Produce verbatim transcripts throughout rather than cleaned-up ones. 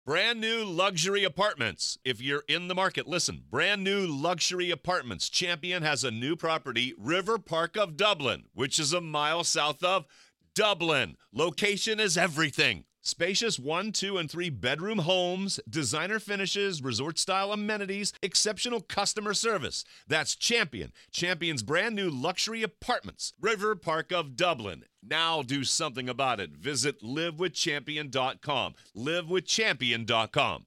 Brand new luxury apartments. If you're in the market, listen. Brand new luxury apartments. Champion has a new property, River Park of Dublin, which is a mile south of Dublin. Location is everything. Spacious one, two, and three bedroom homes, designer finishes, resort-style amenities, exceptional customer service. That's Champion. Champion's brand new luxury apartments, River Park of Dublin. Now do something about it. Visit live with champion dot com. live with champion dot com.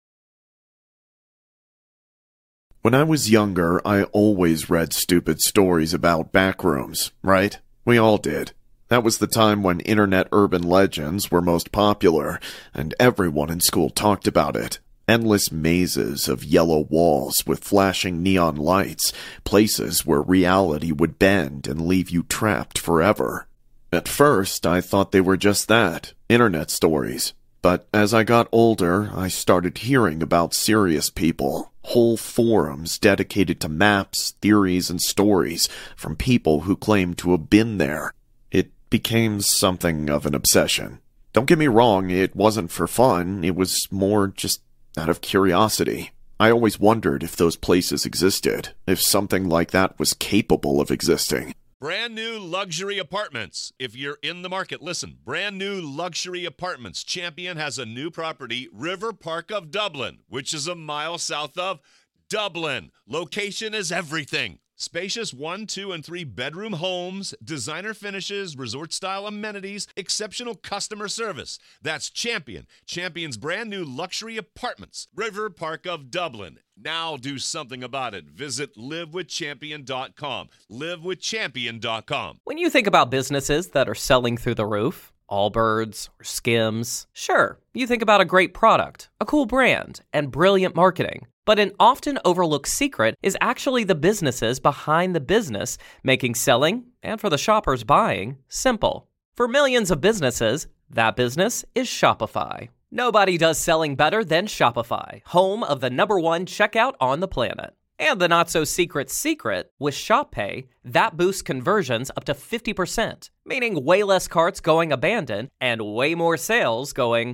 When I was younger, I always read stupid stories about backrooms, right? We all did. That was the time when internet urban legends were most popular, and everyone in school talked about it. Endless mazes of yellow walls with flashing neon lights, places where reality would bend and leave you trapped forever. At first, I thought they were just that, internet stories. But as I got older, I started hearing about serious people, whole forums dedicated to maps, theories, and stories from people who claimed to have been there. It became something of an obsession. Don't get me wrong, it wasn't for fun, it was more just out of curiosity. I always wondered if those places existed, if something like that was capable of existing. Brand new luxury apartments. If you're in the market, listen. Brand new luxury apartments. Champion has a new property, River Park of Dublin, which is a mile south of Dublin. Location is everything. Spacious one, two, and three bedroom homes, designer finishes, resort-style amenities, exceptional customer service. That's Champion. Champion's brand new luxury apartments, River Park of Dublin. Now do something about it. Visit live with champion dot com. live with champion dot com. When you think about businesses that are selling through the roof, Allbirds or Skims, sure, you think about a great product, a cool brand, and brilliant marketing. But an often overlooked secret is actually the businesses behind the business, making selling, and for the shoppers buying, simple. For millions of businesses, that business is Shopify. Nobody does selling better than Shopify, home of the number one checkout on the planet. And the not-so-secret secret, with Shop Pay, that boosts conversions up to fifty percent, meaning way less carts going abandoned and way more sales going...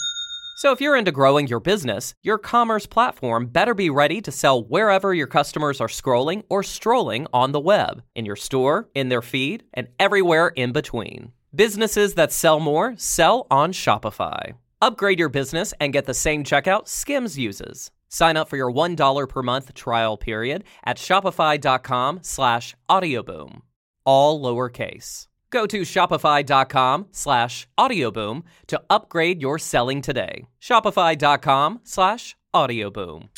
So if you're into growing your business, your commerce platform better be ready to sell wherever your customers are scrolling or strolling on the web, in your store, in their feed, and everywhere in between. Businesses that sell more sell on Shopify. Upgrade your business and get the same checkout Skims uses. Sign up for your one dollar per month trial period at shopify.com slash audioboom. All lowercase. Go to shopify.com slash audioboom to upgrade your selling today. Shopify.com slash audioboom.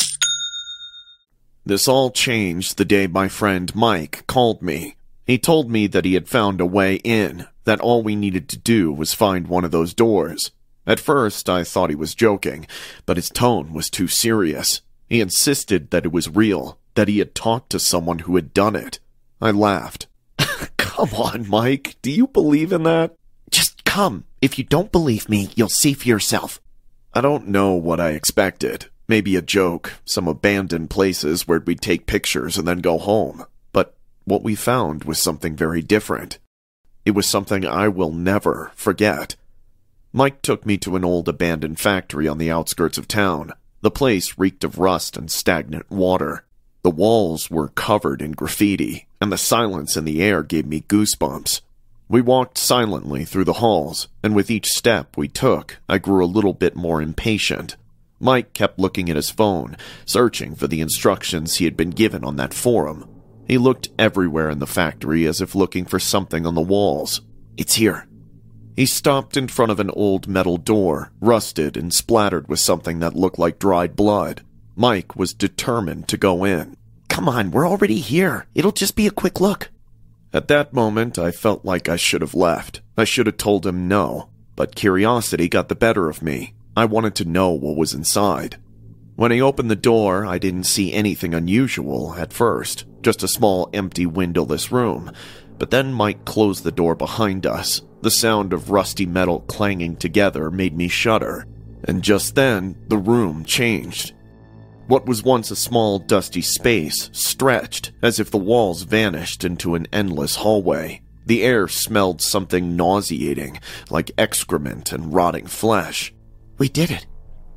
This all changed the day my friend Mike called me. He told me that he had found a way in, that all we needed to do was find one of those doors. At first, I thought he was joking, but his tone was too serious. He insisted that it was real, that he had talked to someone who had done it. I laughed. Come on, Mike. Do you believe in that? Just come. If you don't believe me, you'll see for yourself. I don't know what I expected. Maybe a joke, some abandoned places where we'd take pictures and then go home. But what we found was something very different. It was something I will never forget. Mike took me to an old abandoned factory on the outskirts of town. The place reeked of rust and stagnant water. The walls were covered in graffiti, and the silence in the air gave me goosebumps. We walked silently through the halls, and with each step we took, I grew a little bit more impatient. Mike kept looking at his phone, searching for the instructions he had been given on that forum. He looked everywhere in the factory as if looking for something on the walls. It's here. He stopped in front of an old metal door, rusted and splattered with something that looked like dried blood. Mike was determined to go in. Come on, we're already here. It'll just be a quick look. At that moment, I felt like I should have left. I should have told him no, but curiosity got the better of me. I wanted to know what was inside. When he opened the door, I didn't see anything unusual at first, just a small empty windowless room. But then Mike closed the door behind us. The sound of rusty metal clanging together made me shudder. And just then, the room changed. What was once a small, dusty space stretched as if the walls vanished into an endless hallway. The air smelled something nauseating, like excrement and rotting flesh. We did it.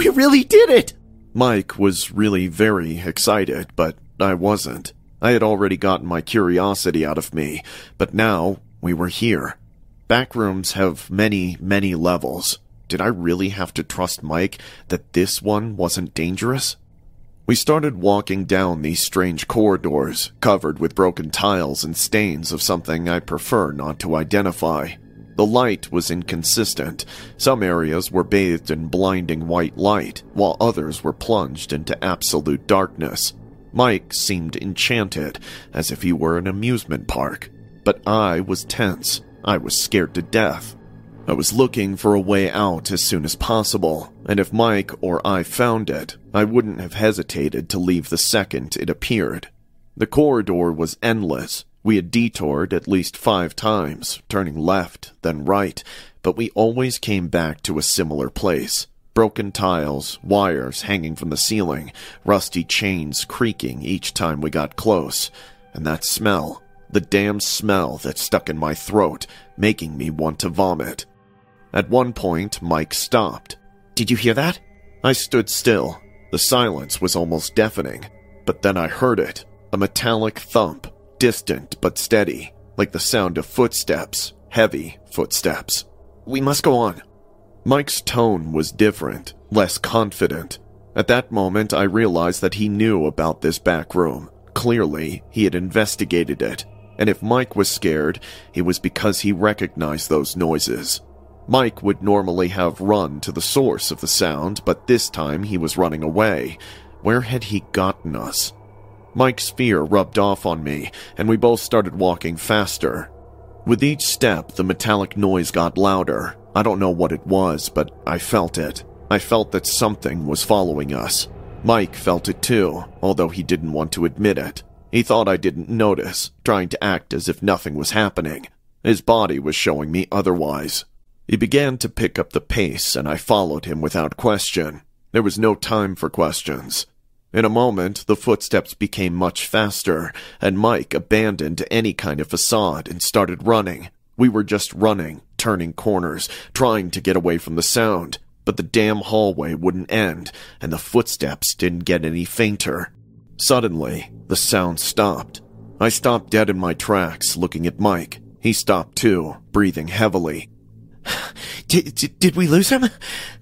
We really did it! Mike was really very excited, but I wasn't. I had already gotten my curiosity out of me, but now we were here. Backrooms have many, many levels. Did I really have to trust Mike that this one wasn't dangerous? We started walking down these strange corridors, covered with broken tiles and stains of something I prefer not to identify. The light was inconsistent. Some areas were bathed in blinding white light, while others were plunged into absolute darkness. Mike seemed enchanted, as if he were an amusement park. But I was tense. I was scared to death. I was looking for a way out as soon as possible, and if Mike or I found it, I wouldn't have hesitated to leave the second it appeared. The corridor was endless. We had detoured at least five times, turning left, then right, but we always came back to a similar place. Broken tiles, wires hanging from the ceiling, rusty chains creaking each time we got close, and that smell, the damn smell that stuck in my throat, making me want to vomit. At one point, Mike stopped. Did you hear that? I stood still. The silence was almost deafening, but then I heard it, a metallic thump. Distant but steady, like the sound of footsteps, heavy footsteps. We must go on. Mike's tone was different, less confident. At that moment, I realized that he knew about this back room. Clearly, he had investigated it, and if Mike was scared, it was because he recognized those noises. Mike would normally have run to the source of the sound, but this time he was running away. Where had he gotten us? Mike's fear rubbed off on me, and we both started walking faster. With each step, the metallic noise got louder. I don't know what it was, but I felt it. I felt that something was following us. Mike felt it too, although he didn't want to admit it. He thought I didn't notice, trying to act as if nothing was happening. His body was showing me otherwise. He began to pick up the pace, and I followed him without question. There was no time for questions. In a moment, the footsteps became much faster, and Mike abandoned any kind of facade and started running. We were just running, turning corners, trying to get away from the sound, but the damn hallway wouldn't end, and the footsteps didn't get any fainter. Suddenly, the sound stopped. I stopped dead in my tracks, looking at Mike. He stopped too, breathing heavily. Did, did, did we lose him?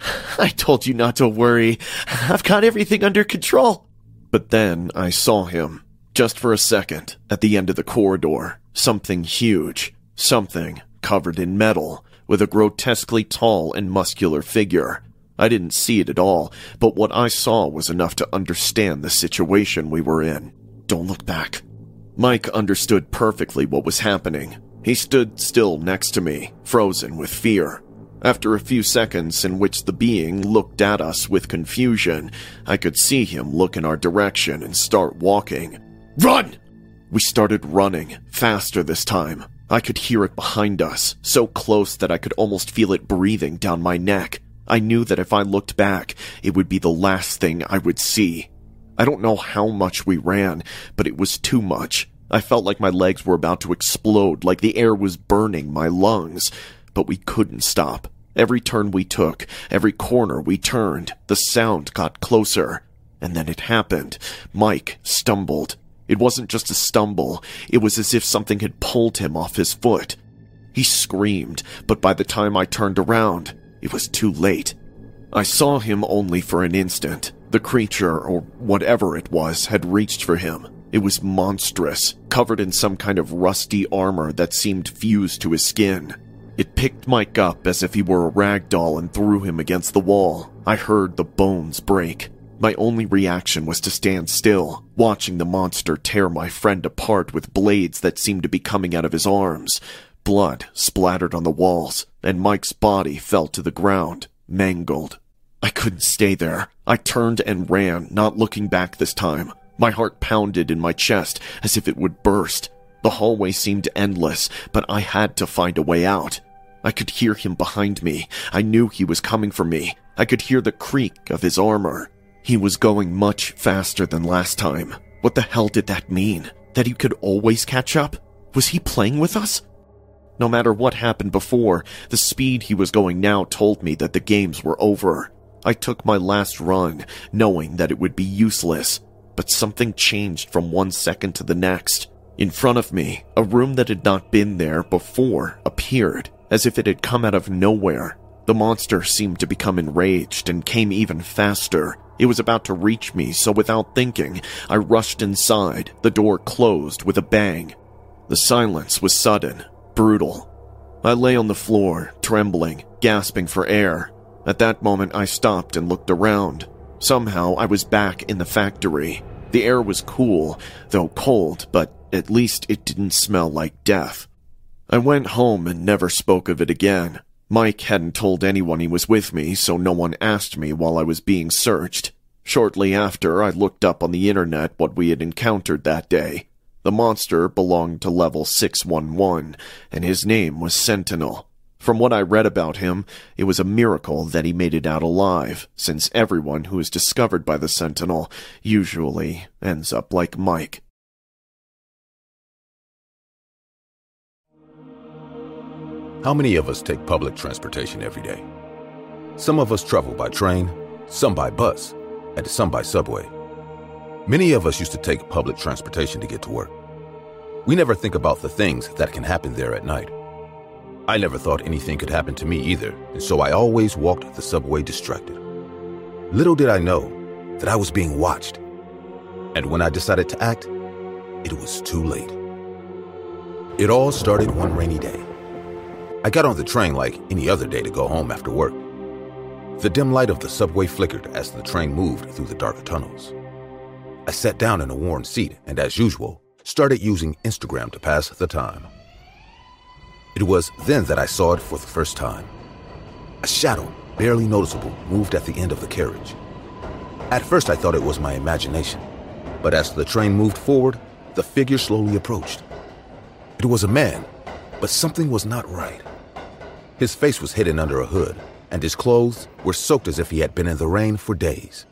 I told you not to worry. I've got everything under control. But then I saw him, just for a second, at the end of the corridor. Something huge, something covered in metal, with a grotesquely tall and muscular figure. I didn't see it at all, but what I saw was enough to understand the situation we were in. Don't look back. Mike understood perfectly what was happening. He stood still next to me, frozen with fear. After a few seconds in which the being looked at us with confusion, I could see him look in our direction and start walking. Run! We started running, faster this time. I could hear it behind us, so close that I could almost feel it breathing down my neck. I knew that if I looked back, it would be the last thing I would see. I don't know how much we ran, but it was too much. I felt like my legs were about to explode, like the air was burning my lungs. But we couldn't stop. Every turn we took, every corner we turned, the sound got closer. And then it happened. Mike stumbled. It wasn't just a stumble. It was as if something had pulled him off his foot. He screamed, but by the time I turned around, it was too late. I saw him only for an instant. The creature, or whatever it was, had reached for him. It was monstrous, covered in some kind of rusty armor that seemed fused to his skin. It picked Mike up as if he were a rag doll and threw him against the wall. I heard the bones break. My only reaction was to stand still, watching the monster tear my friend apart with blades that seemed to be coming out of his arms. Blood splattered on the walls, and Mike's body fell to the ground, mangled. I couldn't stay there. I turned and ran, not looking back this time. My heart pounded in my chest as if it would burst. The hallway seemed endless, but I had to find a way out. I could hear him behind me. I knew he was coming for me. I could hear the creak of his armor. He was going much faster than last time. What the hell did that mean? That he could always catch up? Was he playing with us? No matter what happened before, the speed he was going now told me that the games were over. I took my last run, knowing that it would be useless, but something changed from one second to the next. In front of me, a room that had not been there before appeared, as if it had come out of nowhere. The monster seemed to become enraged and came even faster. It was about to reach me, so without thinking, I rushed inside. The door closed with a bang. The silence was sudden, brutal. I lay on the floor, trembling, gasping for air. At that moment, I stopped and looked around. Somehow, I was back in the factory. The air was cool, though cold, but at least it didn't smell like death. I went home and never spoke of it again. Mike hadn't told anyone he was with me, so no one asked me while I was being searched. Shortly after, I looked up on the internet what we had encountered that day. The monster belonged to level six one one, and his name was Sentinel. From what I read about him, it was a miracle that he made it out alive, since everyone who is discovered by the Sentinel usually ends up like Mike. How many of us take public transportation every day? Some of us travel by train, some by bus, and some by subway. Many of us used to take public transportation to get to work. We never think about the things that can happen there at night. I never thought anything could happen to me either, and so I always walked the subway distracted. Little did I know that I was being watched. And when I decided to act, it was too late. It all started one rainy day. I got on the train like any other day to go home after work. The dim light of the subway flickered as the train moved through the dark tunnels. I sat down in a worn seat and, as usual, started using Instagram to pass the time. It was then that I saw it for the first time. A shadow, barely noticeable, moved at the end of the carriage. At first I thought it was my imagination, but as the train moved forward, the figure slowly approached. It was a man, but something was not right. His face was hidden under a hood, and his clothes were soaked as if he had been in the rain for days.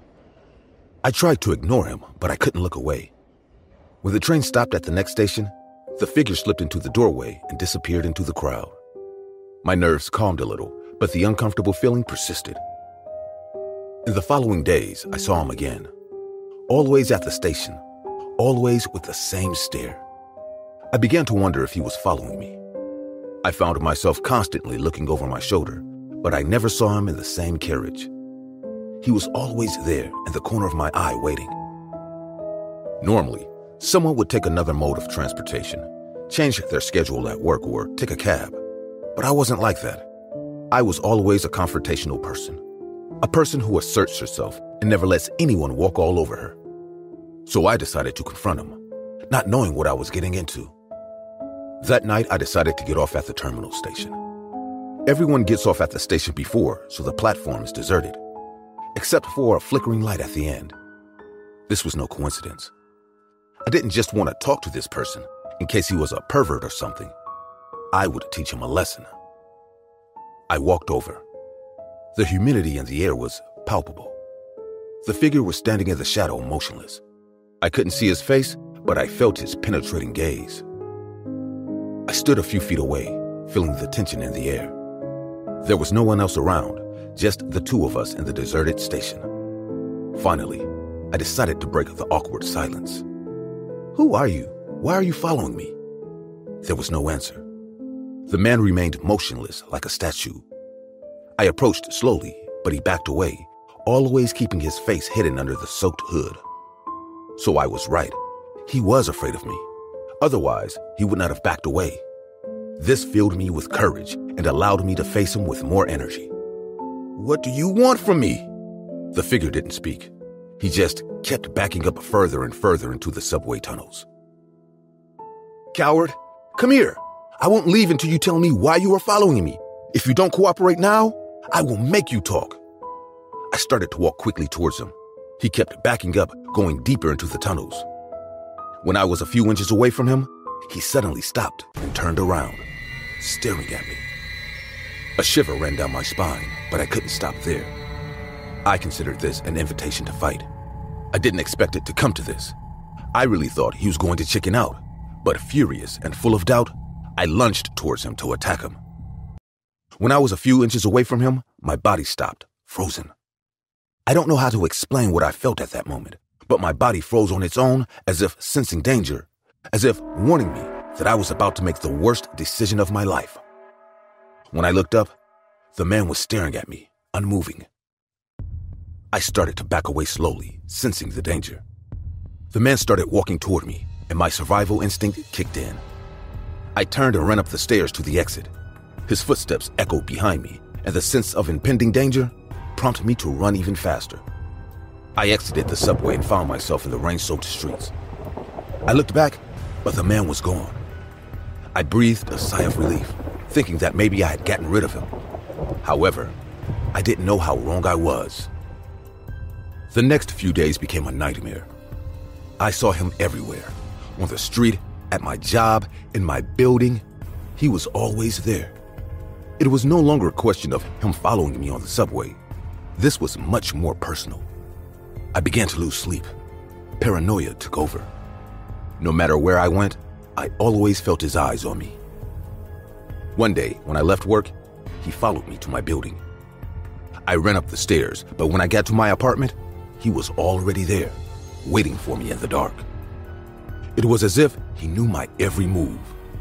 I tried to ignore him, but I couldn't look away. When the train stopped at the next station, the figure slipped into the doorway and disappeared into the crowd. My nerves calmed a little, but the uncomfortable feeling persisted. In the following days, I saw him again. Always at the station, always with the same stare. I began to wonder if he was following me. I found myself constantly looking over my shoulder, but I never saw him in the same carriage. He was always there in the corner of my eye waiting. Normally, someone would take another mode of transportation, change their schedule at work, or take a cab. But I wasn't like that. I was always a confrontational person, a person who asserts herself and never lets anyone walk all over her. So I decided to confront him, not knowing what I was getting into. That night, I decided to get off at the terminal station. Everyone gets off at the station before, so the platform is deserted, except for a flickering light at the end. This was no coincidence. I didn't just want to talk to this person in case he was a pervert or something. I would teach him a lesson. I walked over. The humidity in the air was palpable. The figure was standing in the shadow, motionless. I couldn't see his face, but I felt his penetrating gaze. I stood a few feet away, feeling the tension in the air. There was no one else around, just the two of us in the deserted station. Finally, I decided to break the awkward silence. "Who are you? Why are you following me?" There was no answer. The man remained motionless like a statue. I approached slowly, but he backed away, always keeping his face hidden under the soaked hood. So I was right. He was afraid of me. Otherwise, he would not have backed away. This filled me with courage and allowed me to face him with more energy. "What do you want from me?" The figure didn't speak. He just kept backing up further and further into the subway tunnels. "Coward, come here. I won't leave until you tell me why you are following me. If you don't cooperate now, I will make you talk." I started to walk quickly towards him. He kept backing up, going deeper into the tunnels. When I was a few inches away from him, he suddenly stopped and turned around, staring at me. A shiver ran down my spine, but I couldn't stop there. I considered this an invitation to fight. I didn't expect it to come to this. I really thought he was going to chicken out, but furious and full of doubt, I lunged towards him to attack him. When I was a few inches away from him, my body stopped, frozen. I don't know how to explain what I felt at that moment, but my body froze on its own as if sensing danger, as if warning me that I was about to make the worst decision of my life. When I looked up, the man was staring at me, unmoving. I started to back away slowly, sensing the danger. The man started walking toward me, and my survival instinct kicked in. I turned and ran up the stairs to the exit. His footsteps echoed behind me, and the sense of impending danger prompted me to run even faster. I exited the subway and found myself in the rain-soaked streets. I looked back, but the man was gone. I breathed a sigh of relief, thinking that maybe I had gotten rid of him. However, I didn't know how wrong I was. The next few days became a nightmare. I saw him everywhere, on the street, at my job, in my building. He was always there. It was no longer a question of him following me on the subway. This was much more personal. I began to lose sleep. Paranoia took over. No matter where I went, I always felt his eyes on me. One day, when I left work, he followed me to my building. I ran up the stairs, but when I got to my apartment, he was already there, waiting for me in the dark. It was as if he knew my every move.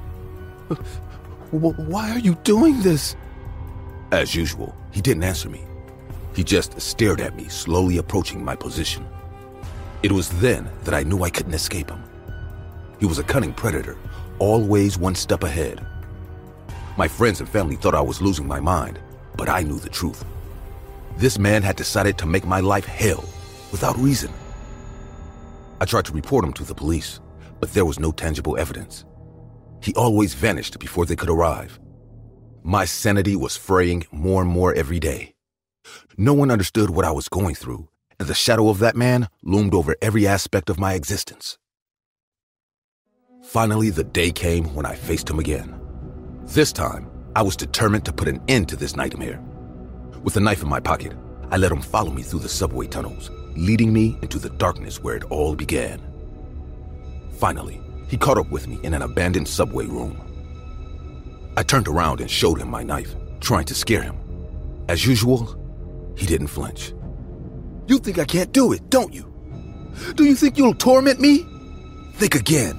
Why are you doing this? As usual, he didn't answer me. He just stared at me, slowly approaching my position. It was then that I knew I couldn't escape him. He was a cunning predator, always one step ahead. My friends and family thought I was losing my mind, but I knew the truth. This man had decided to make my life hell, without reason. I tried to report him to the police, but there was no tangible evidence. He always vanished before they could arrive. My sanity was fraying more and more every day. No one understood what I was going through, and the shadow of that man loomed over every aspect of my existence. Finally, the day came when I faced him again. This time, I was determined to put an end to this nightmare. With a knife in my pocket, I let him follow me through the subway tunnels, leading me into the darkness where it all began. Finally, he caught up with me in an abandoned subway room. I turned around and showed him my knife, trying to scare him. As usual, he didn't flinch. You think I can't do it, don't you? Do you think you'll torment me? Think again.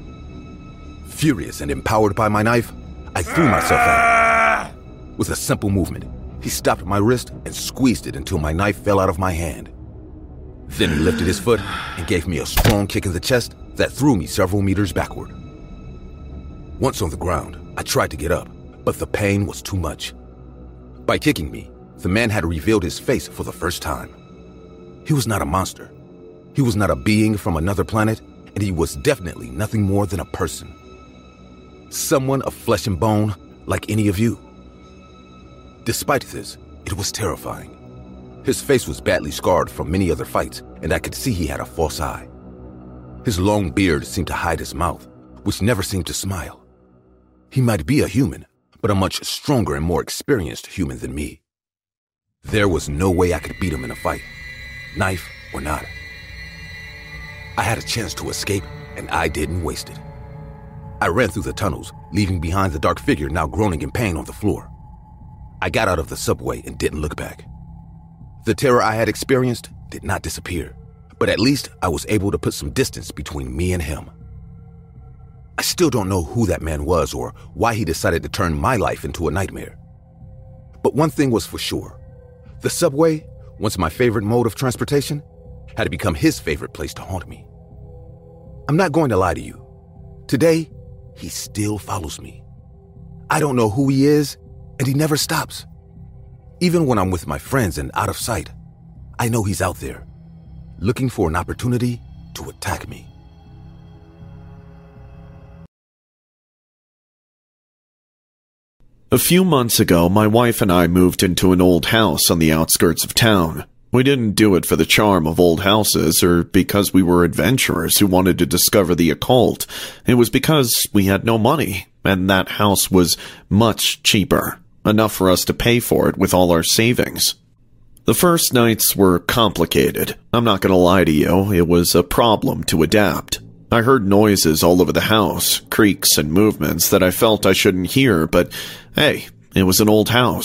Furious and empowered by my knife, I threw myself at him. With a simple movement, he stopped my wrist and squeezed it until my knife fell out of my hand. Then he lifted his foot and gave me a strong kick in the chest that threw me several meters backward. Once on the ground, I tried to get up, but the pain was too much. By kicking me, the man had revealed his face for the first time. He was not a monster. He was not a being from another planet, and he was definitely nothing more than a person. Someone of flesh and bone, like any of you. Despite this, it was terrifying. His face was badly scarred from many other fights, and I could see he had a false eye. His long beard seemed to hide his mouth, which never seemed to smile. He might be a human, but a much stronger and more experienced human than me. There was no way I could beat him in a fight, knife or not. I had a chance to escape, and I didn't waste it. I ran through the tunnels, leaving behind the dark figure now groaning in pain on the floor. I got out of the subway and didn't look back. The terror I had experienced did not disappear, but at least I was able to put some distance between me and him. I still don't know who that man was or why he decided to turn my life into a nightmare. But one thing was for sure. The subway, once my favorite mode of transportation, had become his favorite place to haunt me. I'm not going to lie to you. Today, he still follows me. I don't know who he is, and he never stops. Even when I'm with my friends and out of sight, I know he's out there, looking for an opportunity to attack me. A few months ago, my wife and I moved into an old house on the outskirts of town. We didn't do it for the charm of old houses or because we were adventurers who wanted to discover the occult. It was because we had no money, and that house was much cheaper, enough for us to pay for it with all our savings. The first nights were complicated. I'm not going to lie to you, it was a problem to adapt. I heard noises all over the house, creaks and movements that I felt I shouldn't hear, but hey, it was an old house.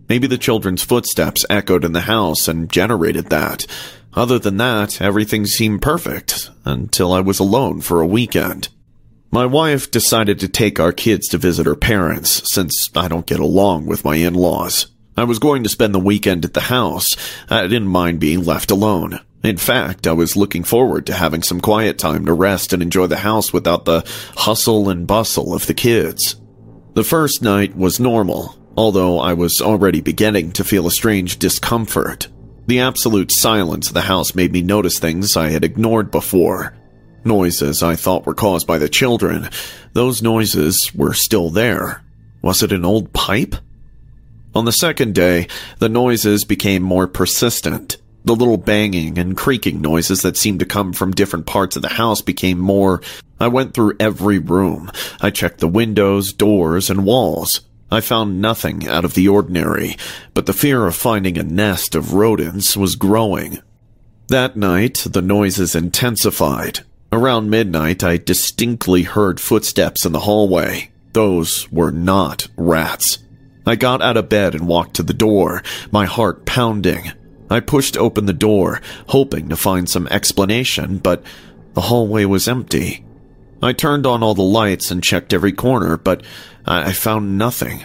Maybe the children's footsteps echoed in the house and generated that. Other than that, everything seemed perfect, until I was alone for a weekend. My wife decided to take our kids to visit her parents, since I don't get along with my in-laws. I was going to spend the weekend at the house. I didn't mind being left alone. In fact, I was looking forward to having some quiet time to rest and enjoy the house without the hustle and bustle of the kids. The first night was normal, although I was already beginning to feel a strange discomfort. The absolute silence of the house made me notice things I had ignored before. Noises I thought were caused by the children. Those noises were still there. Was it an old pipe? On the second day, the noises became more persistent. The little banging and creaking noises that seemed to come from different parts of the house became more. I went through every room. I checked the windows, doors, and walls. I found nothing out of the ordinary, but the fear of finding a nest of rodents was growing. That night, the noises intensified. Around midnight, I distinctly heard footsteps in the hallway. Those were not rats. I got out of bed and walked to the door, my heart pounding. I pushed open the door, hoping to find some explanation, but the hallway was empty. I turned on all the lights and checked every corner, but I found nothing.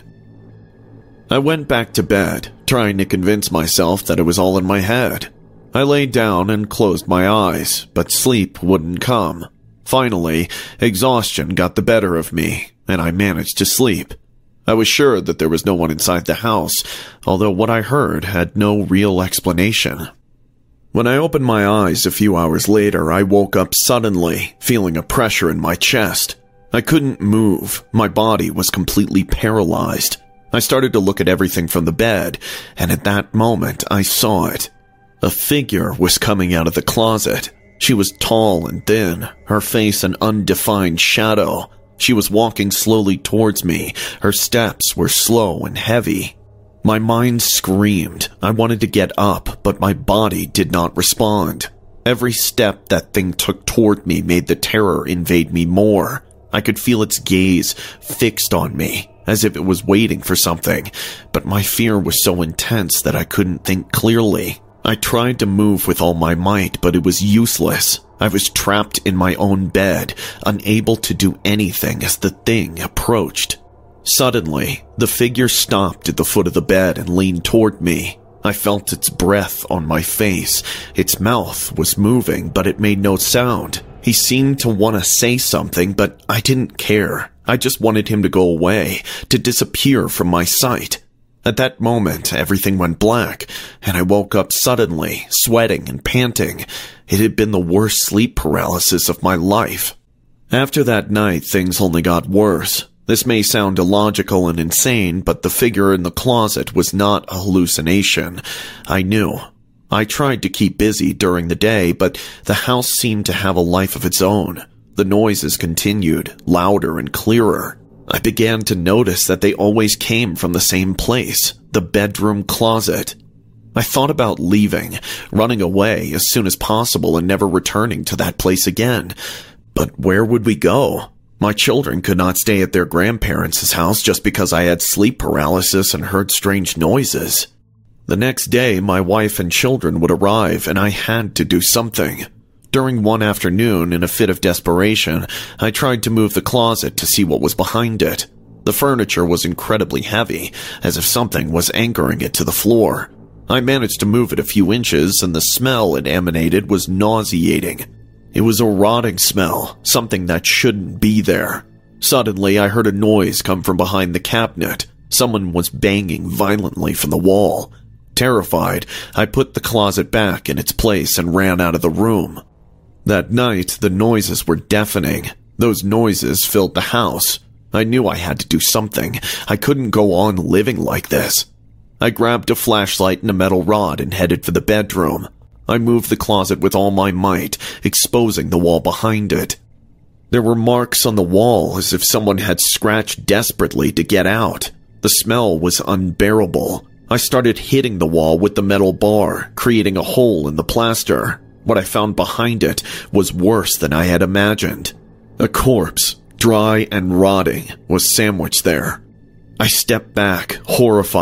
I went back to bed, trying to convince myself that it was all in my head. I lay down and closed my eyes, but sleep wouldn't come. Finally, exhaustion got the better of me, and I managed to sleep. I was sure that there was no one inside the house, although what I heard had no real explanation. When I opened my eyes a few hours later, I woke up suddenly, feeling a pressure in my chest. I couldn't move. My body was completely paralyzed. I started to look at everything from the bed, and at that moment, I saw it. A figure was coming out of the closet. She was tall and thin, her face an undefined shadow. She was walking slowly towards me. Her steps were slow and heavy. My mind screamed. I wanted to get up, but my body did not respond. Every step that thing took toward me made the terror invade me more. I could feel its gaze fixed on me, as if it was waiting for something, but my fear was so intense that I couldn't think clearly. I tried to move with all my might, but it was useless. I was trapped in my own bed, unable to do anything as the thing approached. Suddenly, the figure stopped at the foot of the bed and leaned toward me. I felt its breath on my face. Its mouth was moving, but it made no sound. He seemed to want to say something, but I didn't care. I just wanted him to go away, to disappear from my sight. At that moment, everything went black, and I woke up suddenly, sweating and panting. It had been the worst sleep paralysis of my life. After that night, things only got worse. This may sound illogical and insane, but the figure in the closet was not a hallucination. I knew. I tried to keep busy during the day, but the house seemed to have a life of its own. The noises continued, louder and clearer. I began to notice that they always came from the same place, the bedroom closet. I thought about leaving, running away as soon as possible and never returning to that place again. But where would we go? My children could not stay at their grandparents' house just because I had sleep paralysis and heard strange noises. The next day, my wife and children would arrive, and I had to do something. During one afternoon, in a fit of desperation, I tried to move the closet to see what was behind it. The furniture was incredibly heavy, as if something was anchoring it to the floor. I managed to move it a few inches, and the smell it emanated was nauseating. It was a rotting smell, something that shouldn't be there. Suddenly, I heard a noise come from behind the cabinet. Someone was banging violently from the wall. Terrified, I put the closet back in its place and ran out of the room. That night, the noises were deafening. Those noises filled the house. I knew I had to do something. I couldn't go on living like this. I grabbed a flashlight and a metal rod and headed for the bedroom. I moved the closet with all my might, exposing the wall behind it. There were marks on the wall as if someone had scratched desperately to get out. The smell was unbearable. I started hitting the wall with the metal bar, creating a hole in the plaster. What I found behind it was worse than I had imagined. A corpse, dry and rotting, was sandwiched there. I stepped back, horrified.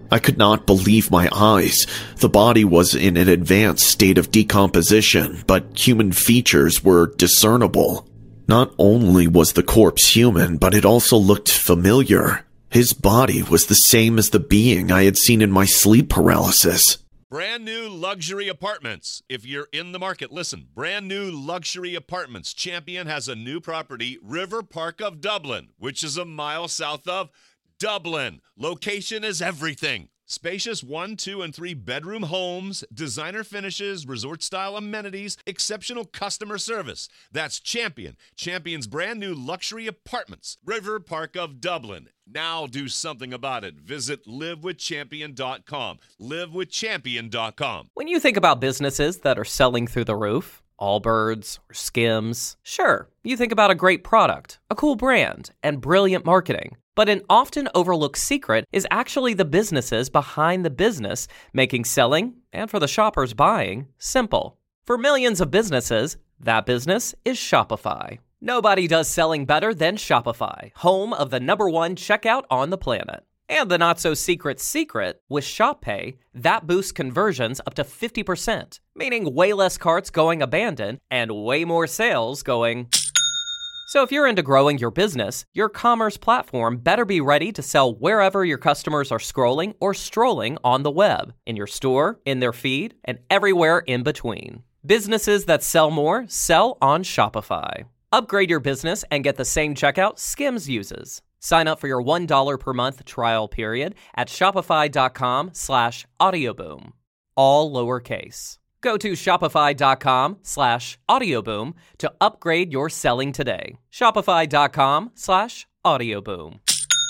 I could not believe my eyes. The body was in an advanced state of decomposition, but human features were discernible. Not only was the corpse human, but it also looked familiar. His body was the same as the being I had seen in my sleep paralysis. Brand new luxury apartments. If you're in the market, listen. Brand new luxury apartments. Champion has a new property, River Park of Dublin, which is a mile south of Dublin. Location is everything. Spacious one, two, and three bedroom homes, designer finishes, resort-style amenities, exceptional customer service. That's Champion. Champion's brand new luxury apartments, River Park of Dublin. Now do something about it. Visit live with champion dot com. live with champion dot com. When you think about businesses that are selling through the roof, Allbirds or Skims, sure, you think about a great product, a cool brand, and brilliant marketing. But an often overlooked secret is actually the businesses behind the business, making selling, and for the shoppers buying, simple. For millions of businesses, that business is Shopify. Nobody does selling better than Shopify, home of the number one checkout on the planet. And the not-so-secret secret, with Shop Pay, that boosts conversions up to fifty percent, meaning way less carts going abandoned and way more sales going... So if you're into growing your business, your commerce platform better be ready to sell wherever your customers are scrolling or strolling on the web, in your store, in their feed, and everywhere in between. Businesses that sell more sell on Shopify. Upgrade your business and get the same checkout Skims uses. Sign up for your one dollar per month trial period at shopify.com slash audioboom. All lowercase. Go to shopify.com slash audioboom to upgrade your selling today. Shopify.com slash audioboom.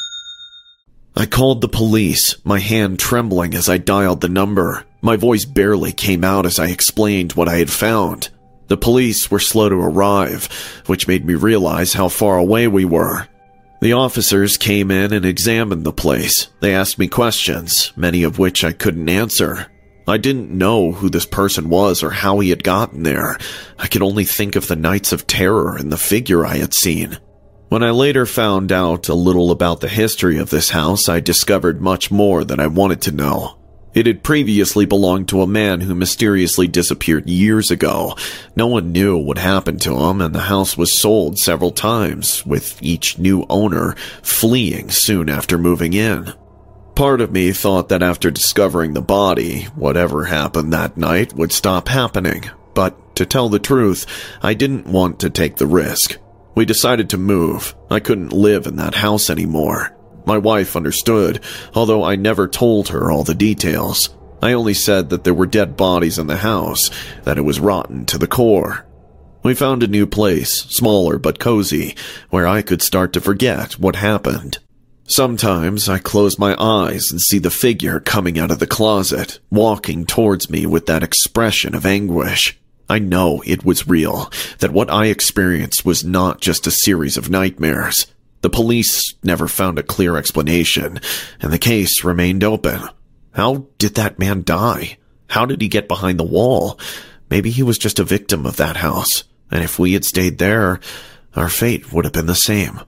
I called the police, my hand trembling as I dialed the number. My voice barely came out as I explained what I had found. The police were slow to arrive, which made me realize how far away we were. The officers came in and examined the place. They asked me questions, many of which I couldn't answer. I didn't know who this person was or how he had gotten there. I could only think of the nights of terror and the figure I had seen. When I later found out a little about the history of this house, I discovered much more than I wanted to know. It had previously belonged to a man who mysteriously disappeared years ago. No one knew what happened to him, and the house was sold several times, with each new owner fleeing soon after moving in. Part of me thought that after discovering the body, whatever happened that night would stop happening. But to tell the truth, I didn't want to take the risk. We decided to move. I couldn't live in that house anymore. My wife understood, although I never told her all the details. I only said that there were dead bodies in the house, that it was rotten to the core. We found a new place, smaller but cozy, where I could start to forget what happened. Sometimes I close my eyes and see the figure coming out of the closet, walking towards me with that expression of anguish. I know it was real, that what I experienced was not just a series of nightmares. The police never found a clear explanation, and the case remained open. How did that man die? How did he get behind the wall? Maybe he was just a victim of that house, and if we had stayed there, our fate would have been the same.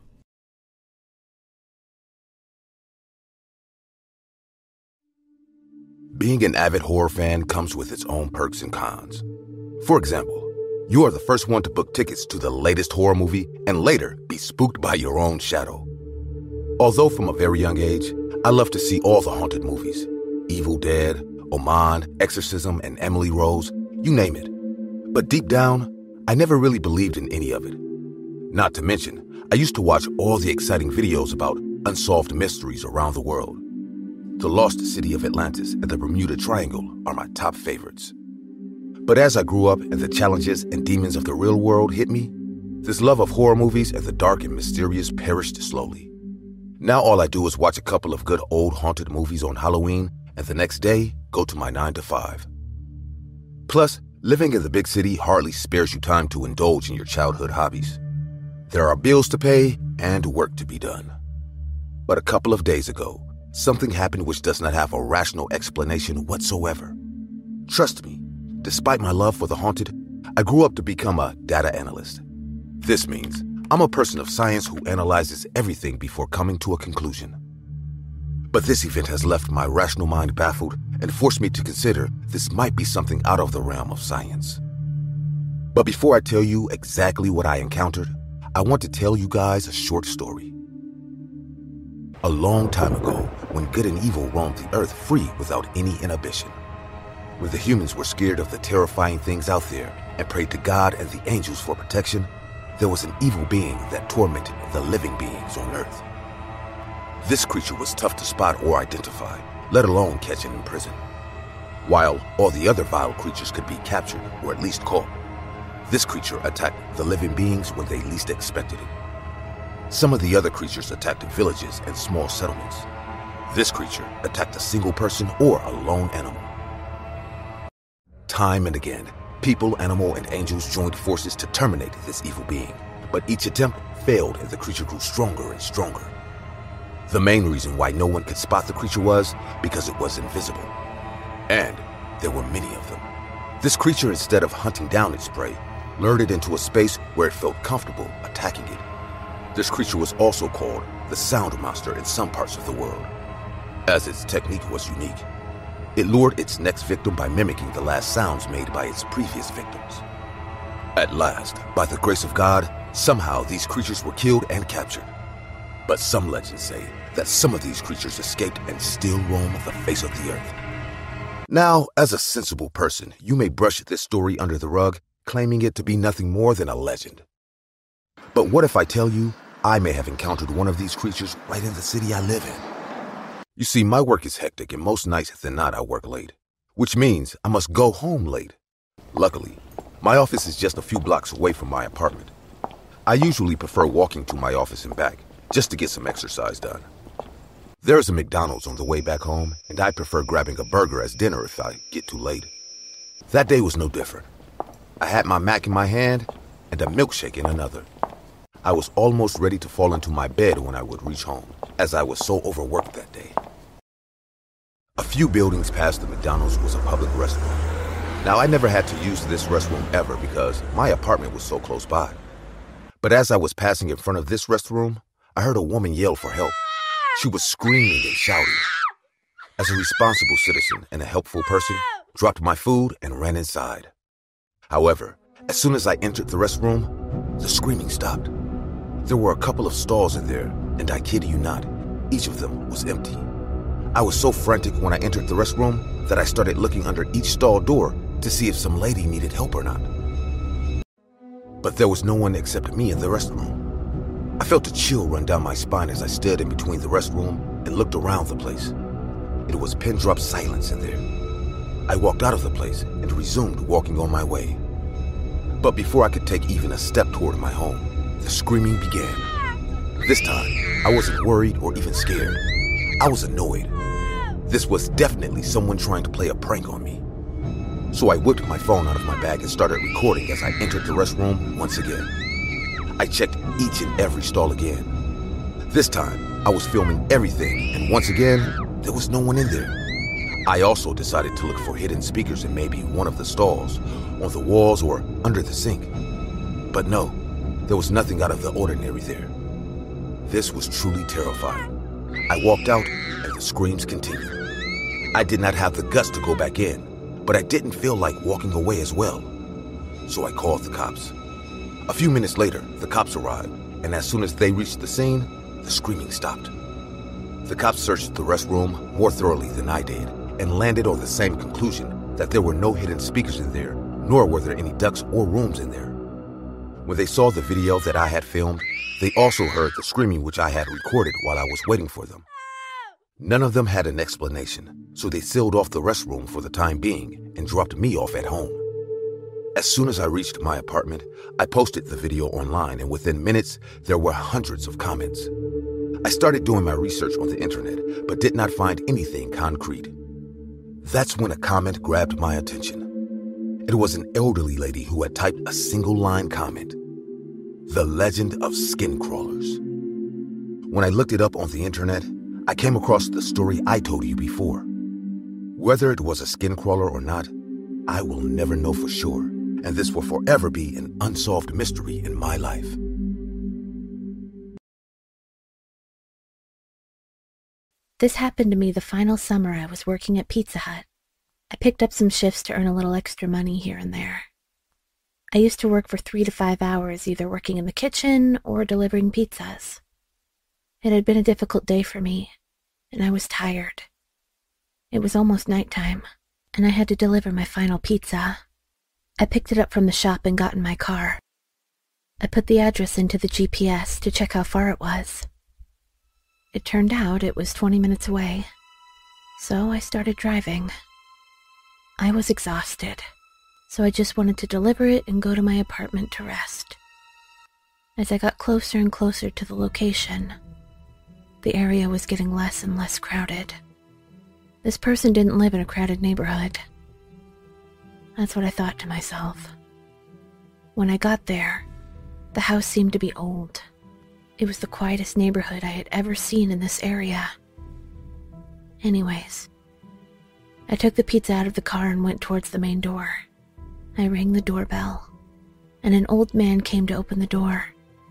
Being an avid horror fan comes with its own perks and cons. For example, you are the first one to book tickets to the latest horror movie and later be spooked by your own shadow. Although from a very young age, I love to see all the haunted movies. Evil Dead, Oman, Exorcism, and Emily Rose, you name it. But deep down, I never really believed in any of it. Not to mention, I used to watch all the exciting videos about unsolved mysteries around the world. The Lost City of Atlantis and the Bermuda Triangle are my top favorites. But as I grew up and the challenges and demons of the real world hit me, this love of horror movies and the dark and mysterious perished slowly. Now all I do is watch a couple of good old haunted movies on Halloween and the next day go to my nine to five. Plus, living in the big city hardly spares you time to indulge in your childhood hobbies. There are bills to pay and work to be done. But a couple of days ago, something happened which does not have a rational explanation whatsoever. Trust me, despite my love for the haunted, I grew up to become a data analyst. This means I'm a person of science who analyzes everything before coming to a conclusion. But this event has left my rational mind baffled and forced me to consider this might be something out of the realm of science. But before I tell you exactly what I encountered, I want to tell you guys a short story. A long time ago, when good and evil roamed the earth free without any inhibition, when the humans were scared of the terrifying things out there and prayed to God and the angels for protection, there was an evil being that tormented the living beings on earth. This creature was tough to spot or identify, let alone catch and imprison. While all the other vile creatures could be captured or at least caught, this creature attacked the living beings when they least expected it. Some of the other creatures attacked villages and small settlements. This creature attacked a single person or a lone animal. Time and again, people, animal, and angels joined forces to terminate this evil being, but each attempt failed and the creature grew stronger and stronger. The main reason why no one could spot the creature was because it was invisible. And there were many of them. This creature, instead of hunting down its prey, lured it into a space where it felt comfortable attacking it. This creature was also called the Sound Monster in some parts of the world, as its technique was unique. It lured its next victim by mimicking the last sounds made by its previous victims. At last, by the grace of God, somehow these creatures were killed and captured. But some legends say that some of these creatures escaped and still roam the face of the earth. Now, as a sensible person, you may brush this story under the rug, claiming it to be nothing more than a legend. But what if I tell you I may have encountered one of these creatures right in the city I live in? You see, my work is hectic and most nights than not I work late, which means I must go home late. Luckily, my office is just a few blocks away from my apartment. I usually prefer walking to my office and back, just to get some exercise done. There's a McDonald's on the way back home, and I prefer grabbing a burger as dinner if I get too late. That day was no different. I had my Mac in my hand and a milkshake in another. I was almost ready to fall into my bed when I would reach home, as I was so overworked that day. A few buildings past the McDonald's was a public restroom. Now, I never had to use this restroom ever because my apartment was so close by. But as I was passing in front of this restroom, I heard a woman yell for help. She was screaming and shouting. As a responsible citizen and a helpful person, dropped my food and ran inside. However, as soon as I entered the restroom, the screaming stopped. There were a couple of stalls in there, and I kid you not, each of them was empty. I was so frantic when I entered the restroom that I started looking under each stall door to see if some lady needed help or not. But there was no one except me in the restroom. I felt a chill run down my spine as I stood in between the restroom and looked around the place. It was pin-drop silence in there. I walked out of the place and resumed walking on my way. But before I could take even a step toward my home, the screaming began. This time, I wasn't worried or even scared. I was annoyed. This was definitely someone trying to play a prank on me. So I whipped my phone out of my bag and started recording as I entered the restroom once again. I checked each and every stall again. This time, I was filming everything, and once again, there was no one in there. I also decided to look for hidden speakers in maybe one of the stalls, on the walls, or under the sink. But no, there was nothing out of the ordinary there. This was truly terrifying. I walked out, and the screams continued. I did not have the guts to go back in, but I didn't feel like walking away as well. So I called the cops. A few minutes later, the cops arrived, and as soon as they reached the scene, the screaming stopped. The cops searched the restroom more thoroughly than I did, and landed on the same conclusion that there were no hidden speakers in there, nor were there any ducts or rooms in there. When they saw the video that I had filmed, they also heard the screaming which I had recorded while I was waiting for them. None of them had an explanation, so they sealed off the restroom for the time being and dropped me off at home. As soon as I reached my apartment, I posted the video online, and within minutes, there were hundreds of comments. I started doing my research on the internet, but did not find anything concrete. That's when a comment grabbed my attention. It was an elderly lady who had typed a single-line comment: "The legend of skin crawlers." When I looked it up on the internet, I came across the story I told you before. Whether it was a skin crawler or not, I will never know for sure, and this will forever be an unsolved mystery in my life. This happened to me the final summer I was working at Pizza Hut. I picked up some shifts to earn a little extra money here and there. I used to work for three to five hours, either working in the kitchen or delivering pizzas. It had been a difficult day for me, and I was tired. It was almost nighttime, and I had to deliver my final pizza. I picked it up from the shop and got in my car. I put the address into the G P S to check how far it was. It turned out it was twenty minutes away, so I started driving. I was exhausted, so I just wanted to deliver it and go to my apartment to rest. As I got closer and closer to the location, the area was getting less and less crowded. This person didn't live in a crowded neighborhood. That's what I thought to myself. When I got there, the house seemed to be old. It was the quietest neighborhood I had ever seen in this area. Anyways, I took the pizza out of the car and went towards the main door. I rang the doorbell, and an old man came to open the door.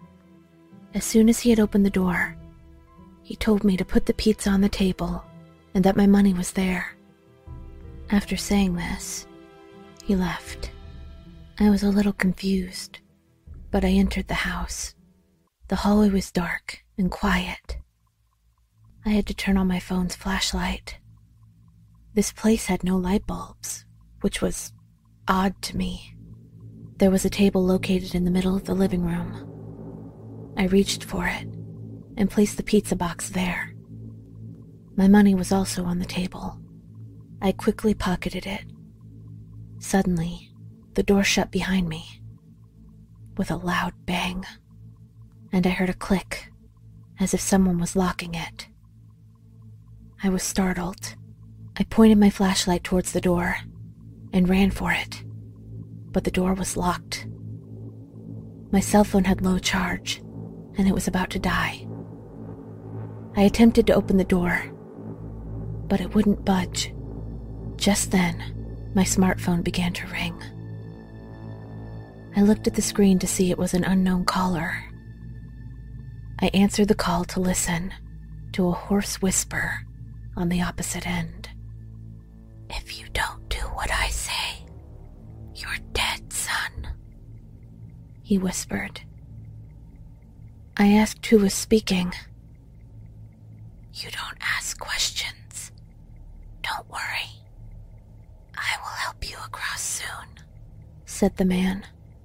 As soon as he had opened the door, he told me to put the pizza on the table and that my money was there. After saying this, he left. I was a little confused, but I entered the house. The hallway was dark and quiet. I had to turn on my phone's flashlight. This place had no light bulbs, which was odd to me. There was a table located in the middle of the living room. I reached for it and placed the pizza box there. My money was also on the table. I quickly pocketed it. Suddenly, the door shut behind me with a loud bang, and I heard a click, as if someone was locking it. I was startled. I pointed my flashlight towards the door and ran for it, but the door was locked. My cell phone had low charge, and it was about to die. I attempted to open the door, but it wouldn't budge. Just then, my smartphone began to ring. I looked at the screen to see it was an unknown caller. I answered the call to listen to a hoarse whisper on the opposite end. "If you don't do what I say, you're dead, son," he whispered. I asked who was speaking. "You don't ask questions. Don't worry. I will help you across soon," said the man.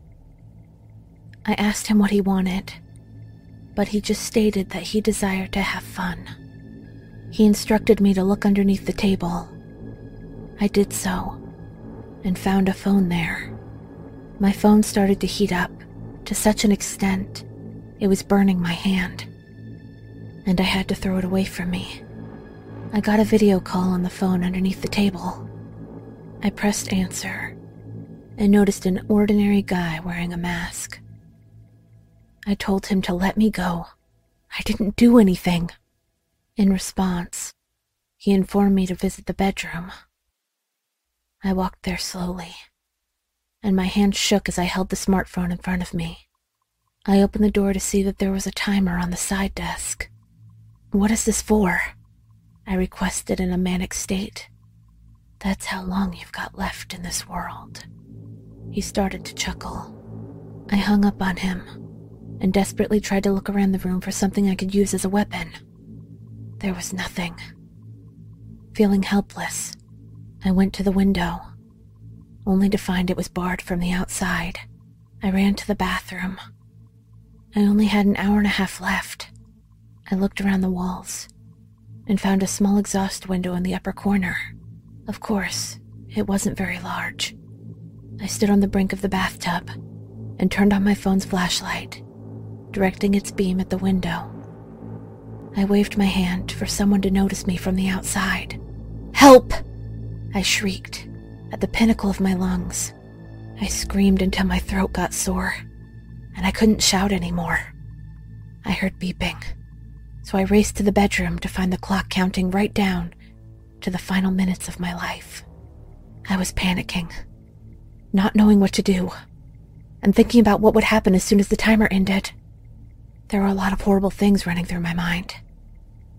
I asked him what he wanted, but he just stated that he desired to have fun. He instructed me to look underneath the table. I did so, and found a phone there. My phone started to heat up to such an extent it was burning my hand, and I had to throw it away from me. I got a video call on the phone underneath the table. I pressed answer and noticed an ordinary guy wearing a mask. I told him to let me go. I didn't do anything. In response, he informed me to visit the bedroom. I walked there slowly, and my hand shook as I held the smartphone in front of me. I opened the door to see that there was a timer on the side desk. "What is this for?" I requested in a manic state. "That's how long you've got left in this world." He started to chuckle. I hung up on him and desperately tried to look around the room for something I could use as a weapon. There was nothing. Feeling helpless, I went to the window, only to find it was barred from the outside. I ran to the bathroom. I only had an hour and a half left. I looked around the walls and found a small exhaust window in the upper corner. Of course, it wasn't very large. I stood on the brink of the bathtub and turned on my phone's flashlight, directing its beam at the window. I waved my hand for someone to notice me from the outside. "Help!" I shrieked at the pinnacle of my lungs. I screamed until my throat got sore, and I couldn't shout anymore. I heard beeping, so I raced to the bedroom to find the clock counting right down to the final minutes of my life. I was panicking, not knowing what to do, and thinking about what would happen as soon as the timer ended. There were a lot of horrible things running through my mind.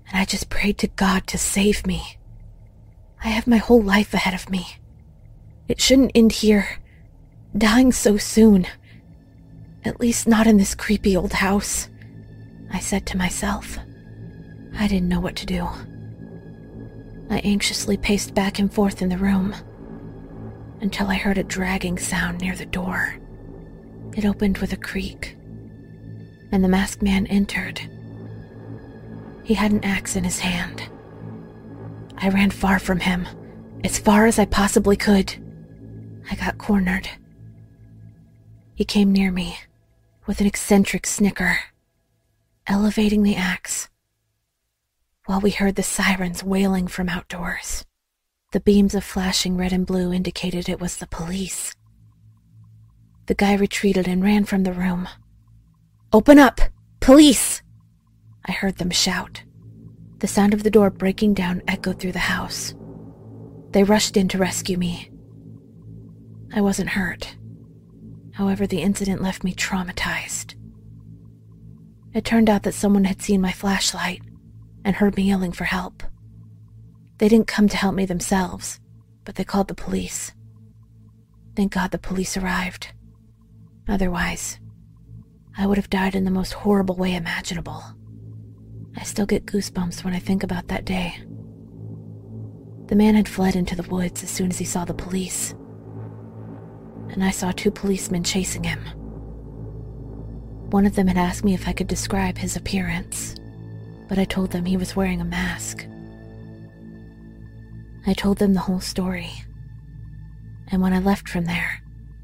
and I just prayed to God to save me. I have my whole life ahead of me. It shouldn't end here, dying so soon. At least not in this creepy old house, I said to myself. I didn't know what to do. I anxiously paced back and forth in the room until I heard a dragging sound near the door. It opened with a creak, and the masked man entered. He had an axe in his hand. I ran far from him, as far as I possibly could. I got cornered. He came near me with an eccentric snicker, elevating the axe, while we heard the sirens wailing from outdoors. The beams of flashing red and blue indicated it was the police. The guy retreated and ran from the room. "Open up! Police!" I heard them shout. The sound of the door breaking down echoed through the house. They rushed in to rescue me. I wasn't hurt. However, the incident left me traumatized. It turned out that someone had seen my flashlight and heard me yelling for help. They didn't come to help me themselves, but they called the police. Thank God the police arrived. Otherwise, I would have died in the most horrible way imaginable. I still get goosebumps when I think about that day. The man had fled into the woods as soon as he saw the police, and I saw two policemen chasing him. One of them had asked me if I could describe his appearance, but I told them he was wearing a mask. I told them the whole story, and when I left from there,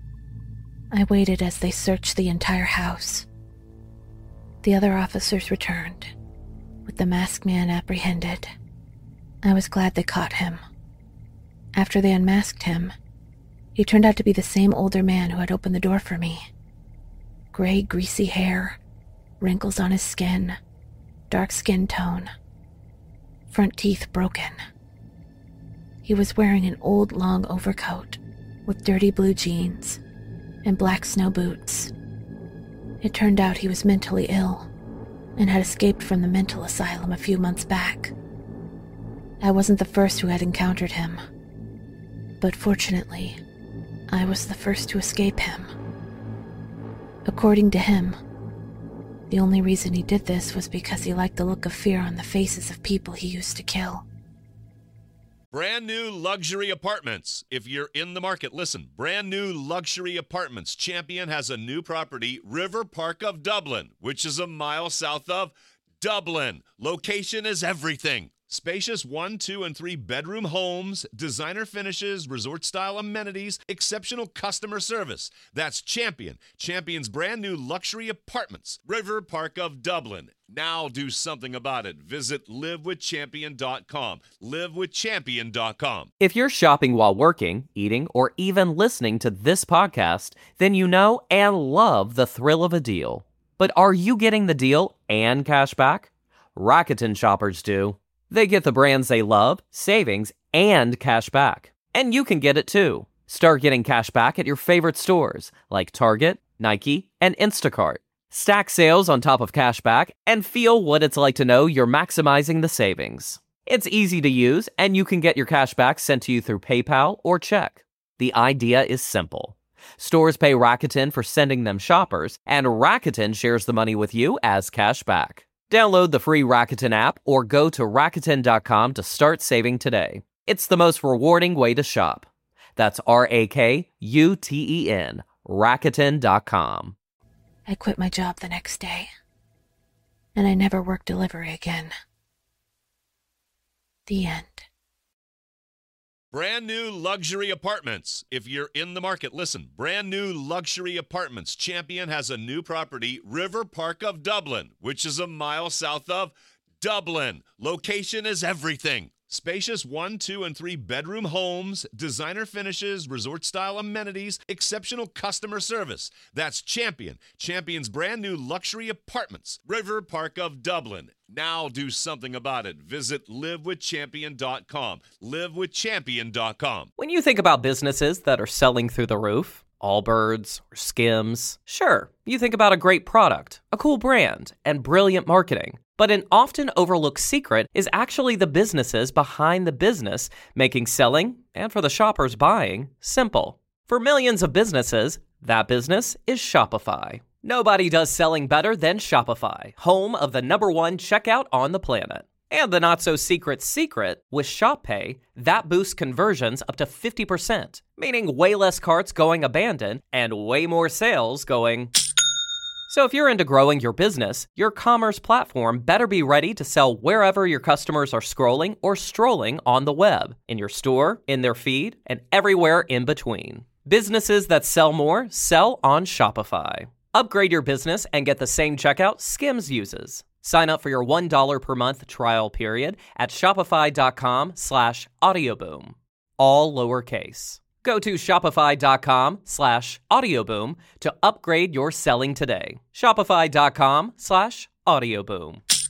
I waited as they searched the entire house. The other officers returned, with the masked man apprehended. I was glad they caught him. After they unmasked him, he turned out to be the same older man who had opened the door for me. Gray, greasy hair, wrinkles on his skin, dark skin tone, front teeth broken. He was wearing an old long overcoat with dirty blue jeans and black snow boots. It turned out he was mentally ill and had escaped from the mental asylum a few months back. I wasn't the first who had encountered him, but fortunately, I was the first to escape him. According to him, the only reason he did this was because he liked the look of fear on the faces of people he used to kill. Brand new luxury apartments. If you're in the market, listen. Brand new luxury apartments. Champion has a new property, River Park of Dublin, which is a mile south of Dublin. Location is everything. Spacious one, two, and three bedroom homes, designer finishes, resort-style amenities, exceptional customer service. That's Champion. Champion's brand new luxury apartments, River Park of Dublin. Now do something about it. Visit live with champion dot com. live with champion dot com. If you're shopping while working, eating, or even listening to this podcast, then you know and love the thrill of a deal. But are you getting the deal and cash back? Rakuten shoppers do. They get the brands they love, savings, and cash back. And you can get it too. Start getting cash back at your favorite stores like Target, Nike, and Instacart. Stack sales on top of cash back and feel what it's like to know you're maximizing the savings. It's easy to use, and you can get your cash back sent to you through PayPal or check. The idea is simple. Stores pay Rakuten for sending them shoppers, and Rakuten shares the money with you as cash back. Download the free Rakuten app or go to Rakuten dot com to start saving today. It's the most rewarding way to shop. That's R A K U T E N, Rakuten dot com. I quit my job the next day, and I never worked delivery again. The end. Brand new luxury apartments. If you're in the market, listen. Brand new luxury apartments. Champion has a new property, River Park of Dublin, which is a mile south of Dublin. Location is everything. Spacious one, two, and three bedroom homes, designer finishes, resort-style amenities, exceptional customer service. That's Champion. Champion's brand new luxury apartments, River Park of Dublin. Now do something about it. Visit live with champion dot com. live with champion dot com. When you think about businesses that are selling through the roof, Allbirds or Skims, sure, you think about a great product, a cool brand, and brilliant marketing. But an often overlooked secret is actually the businesses behind the business, making selling, and for the shoppers buying, simple. For millions of businesses, that business is Shopify. Nobody does selling better than Shopify, home of the number one checkout on the planet. And the not-so-secret secret, with Shop Pay, that boosts conversions up to fifty percent, meaning way less carts going abandoned and way more sales going... So if you're into growing your business, your commerce platform better be ready to sell wherever your customers are scrolling or strolling on the web, in your store, in their feed, and everywhere in between. Businesses that sell more sell on Shopify. Upgrade your business and get the same checkout Skims uses. Sign up for your one dollar per month trial period at shopify.com slash audioboom. All lowercase. Go to shopify.com slash audioboom to upgrade your selling today. Shopify.com slash audioboom.